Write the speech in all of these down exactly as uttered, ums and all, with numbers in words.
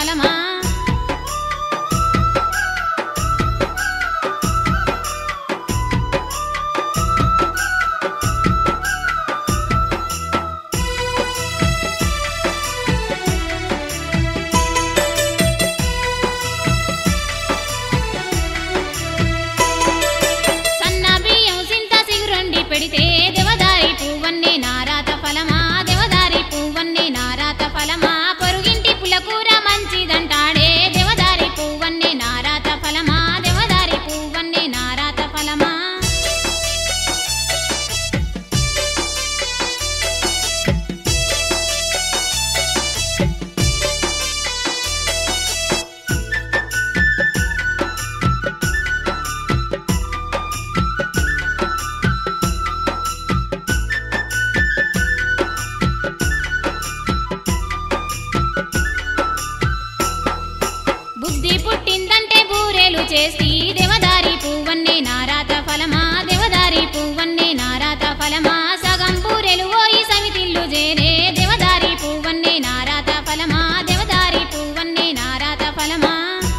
ఫలమా సన్న బియ్యం సింత సిగురొండి పెడితే దేవదారి పువ్వన్నే నారాత ఫలమా దేవదారి పువ్వన్నే నారాత ఫలమా పొరుగింటి పులకూర మంచిదంటాడే దేవదారి పువ్వన్నే నారాత ఫలమా దేవదారి పువ్వన్నే నారాత ఫలమా బుద్ధి పుట్టిందంటే బూరెలు చేసి దేవదారి పువ్వన్నే నారాత ఫలమా దేవదారి పువ్వన్నే నారాత ఫలమా సగం బూరెలు ఓయి సమితిల్లు చేరే దేవదారి పువ్వన్నే నారాత ఫలమా దేవదారి పువ్వన్నే నారాత ఫలమా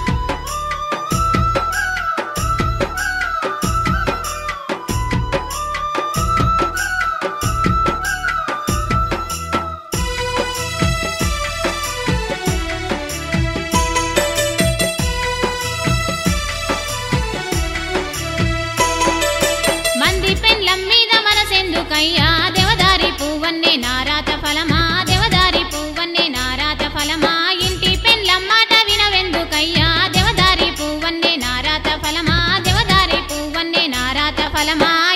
మంది పెండ్లం మీద మనసెందుకయ్యా దేవదారి పువ్వన్నే నారాత ఫలమా దేవదారి పువ్వన్నే నారాత ఫలమా ఇంటి పెండ్లం మాట వినవెందుకయ్యా దేవదారి పువ్వన్నే నారాత ఫలమా దేవదారి పువ్వన్నే నారాత ఫలమా